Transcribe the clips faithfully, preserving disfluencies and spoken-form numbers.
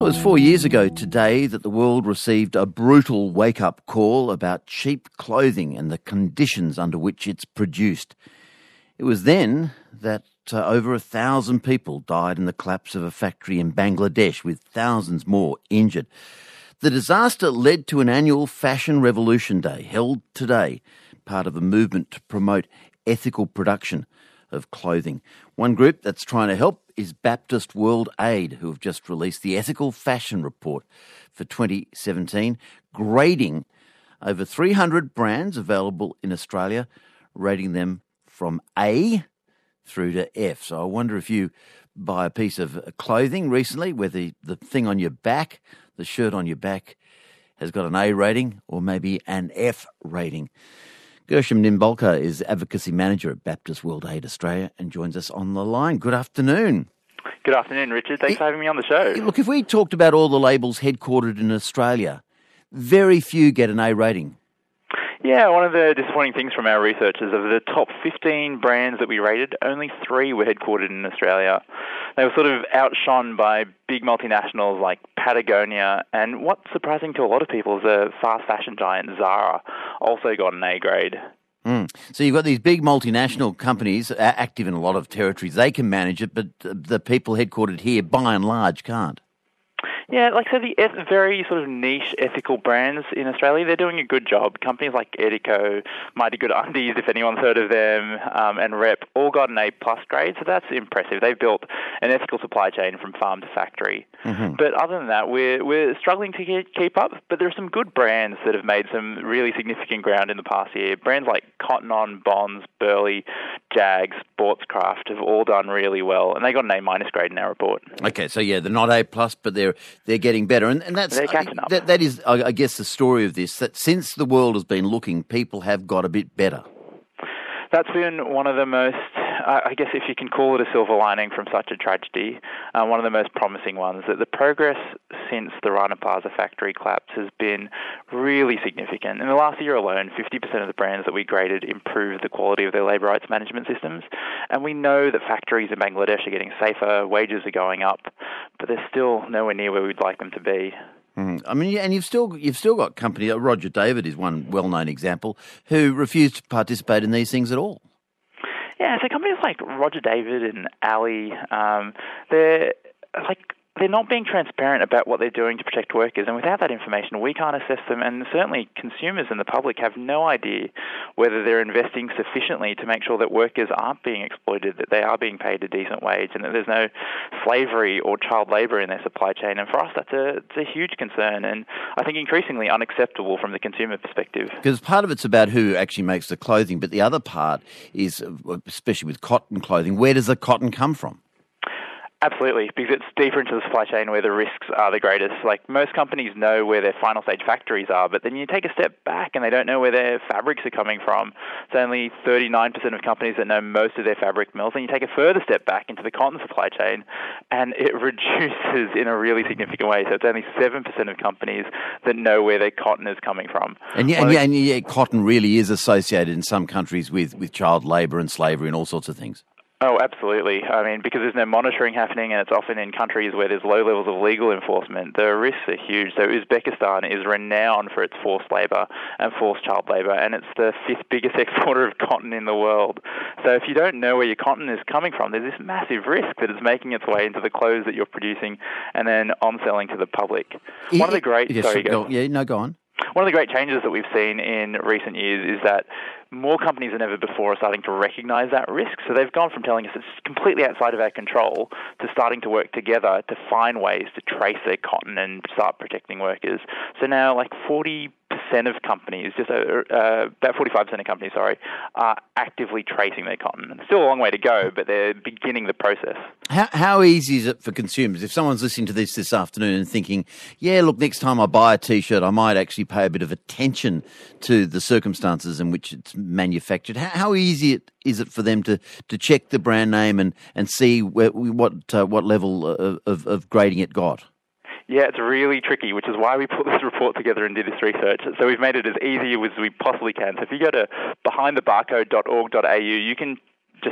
It was four years ago today that the world received a brutal wake-up call about cheap clothing and the conditions under which it's produced. It was then that uh, over a thousand people died in the collapse of a factory in Bangladesh, with thousands more injured. The disaster led to an annual Fashion Revolution Day held today, part of a movement to promote ethical production of clothing. One group that's trying to help is Baptist World Aid, who have just released the Ethical Fashion Report for twenty seventeen, grading over three hundred brands available in Australia, rating them from A through to F. So I wonder if you buy a piece of clothing recently, whether the thing on your back, the shirt on your back, has got an A rating or maybe an F rating. Gershom Nimbolka is Advocacy Manager at Baptist World Aid Australia and joins us on the line. Good afternoon. Good afternoon, Richard. Thanks it, for having me on the show. Look, if we talked about all the labels headquartered in Australia, very few get an A rating. Yeah, one of the disappointing things from our research is of the top fifteen brands that we rated, only three were headquartered in Australia. They were sort of outshone by big multinationals like Patagonia, and what's surprising to a lot of people is the fast fashion giant Zara also got an A grade. Mm. So you've got these big multinational companies active in a lot of territories. They can manage it, but the people headquartered here, by and large, can't. Yeah, like so the very sort of niche ethical brands in Australia, they're doing a good job. Companies like Edico, Mighty Good Undies, if anyone's heard of them, um, and Rep, all got an A-plus grade, so that's impressive. They've built an ethical supply chain from farm to factory. Mm-hmm. But other than that, we're, we're struggling to keep up, but there are some good brands that have made some really significant ground in the past year. Brands like Cotton On, Bonds, Burley, Jags, Sportscraft have all done really well, and they got an A-minus grade in our report. Okay, so yeah, they're not A-plus, but they're they're getting better, and, and that's they're catching up. That, that is, I, I guess, the story of this. That since the world has been looking, people have got a bit better. That's been one of the most, I guess if you can call it a silver lining from such a tragedy, uh, one of the most promising ones, that the progress since the Rana Plaza factory collapse has been really significant. In the last year alone, fifty percent of the brands that we graded improved the quality of their labour rights management systems. And we know that factories in Bangladesh are getting safer, wages are going up, but they're still nowhere near where we'd like them to be. Mm. I mean, and you've still you've still got companies. Roger David is one well-known example who refused to participate in these things at all. Yeah, so companies like Roger David and Ali, um, they're like. They're not being transparent about what they're doing to protect workers, and without that information, we can't assess them, and certainly consumers and the public have no idea whether they're investing sufficiently to make sure that workers aren't being exploited, that they are being paid a decent wage, and that there's no slavery or child labour in their supply chain. And for us, that's a, it's a huge concern, and I think increasingly unacceptable from the consumer perspective. Because part of it's about who actually makes the clothing, but the other part is, especially with cotton clothing, where does the cotton come from? Absolutely, because it's deeper into the supply chain where the risks are the greatest. Like, most companies know where their final stage factories are, but then you take a step back and they don't know where their fabrics are coming from. It's only thirty-nine percent of companies that know most of their fabric mills. And you take a further step back into the cotton supply chain and it reduces in a really significant way. So it's only seven percent of companies that know where their cotton is coming from. And yeah, and, yeah, and yeah, cotton really is associated in some countries with, with child labour and slavery and all sorts of things. Oh, absolutely. I mean, because there's no monitoring happening, and it's often in countries where there's low levels of legal enforcement, the risks are huge. So Uzbekistan is renowned for its forced labour and forced child labour, and it's the fifth biggest exporter of cotton in the world. So if you don't know where your cotton is coming from, there's this massive risk that it's making its way into the clothes that you're producing and then on-selling to the public. It, One of the great... Yes, sorry, go, go. Yeah, no, go on. One of the great changes that we've seen in recent years is that more companies than ever before are starting to recognise that risk. So they've gone from telling us it's completely outside of our control to starting to work together to find ways to trace their cotton and start protecting workers. So now, like forty percent of companies, just uh, uh, about forty-five percent of companies, sorry, are actively tracing their cotton. It's still a long way to go, but they're beginning the process. How, how easy is it for consumers? If someone's listening to this this afternoon and thinking, yeah, look, next time I buy a T-shirt, I might actually pay a bit of attention to the circumstances in which it's manufactured. How, how easy it, is it for them to, to check the brand name and, and see where, what uh, what level of, of, of grading it got? Yeah, it's really tricky, which is why we put this report together and did this research. So we've made it as easy as we possibly can. So if you go to behind the barcode dot org dot a u, you can just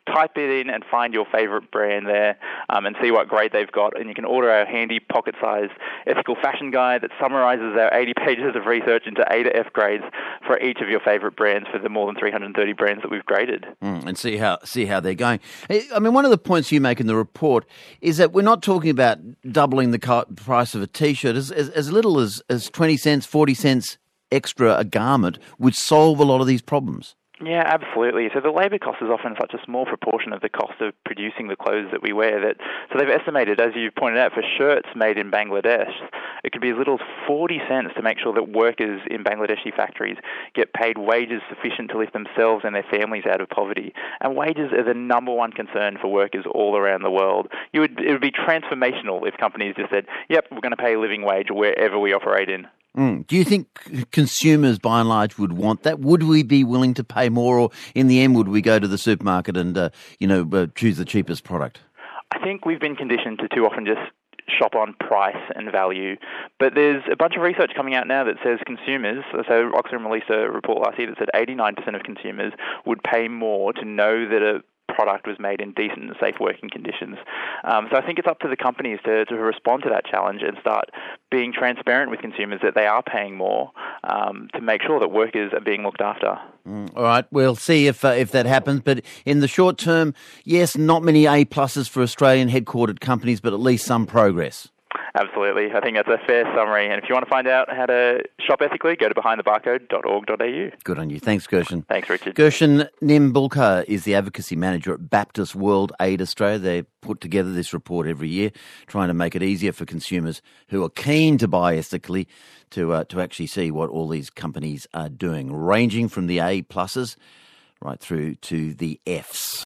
type it in and find your favourite brand there um, and see what grade they've got. And you can order our handy pocket-sized ethical fashion guide that summarises our eighty pages of research into A to F grades for each of your favourite brands for the more than three hundred thirty brands that we've graded. Mm, and see how see how they're going. I mean, one of the points you make in the report is that we're not talking about doubling the price of a T-shirt. As, as, as little as, as twenty cents, forty cents extra a garment would solve a lot of these problems. Yeah, absolutely. So the labour cost is often such a small proportion of the cost of producing the clothes that we wear that, so they've estimated, as you pointed out, for shirts made in Bangladesh, it could be as little as forty cents to make sure that workers in Bangladeshi factories get paid wages sufficient to lift themselves and their families out of poverty. And wages are the number one concern for workers all around the world. You would, it would be transformational if companies just said, yep, we're going to pay a living wage wherever we operate in. Mm. Do you think consumers, by and large, would want that? Would we be willing to pay more, or in the end, would we go to the supermarket and, uh, you know, uh, choose the cheapest product? I think we've been conditioned to too often just shop on price and value. But there's a bunch of research coming out now that says consumers, so Oxfam released a report last year that said eighty-nine percent of consumers would pay more to know that a product was made in decent and safe working conditions. Um, so I think it's up to the companies to, to respond to that challenge and start being transparent with consumers that they are paying more um, to make sure that workers are being looked after. Mm, all right, we'll see if uh, if that happens. But in the short term, yes, not many A pluses for Australian headquartered companies, but at least some progress. Absolutely. I think that's a fair summary. And if you want to find out how to shop ethically, go to behind the barcode dot org dot a u. Good on you. Thanks, Gershon. Thanks, Richard. Gershon Nimbulkar is the advocacy manager at Baptist World Aid Australia. They put together this report every year, trying to make it easier for consumers who are keen to buy ethically to uh, to actually see what all these companies are doing, ranging from the A pluses right through to the Fs.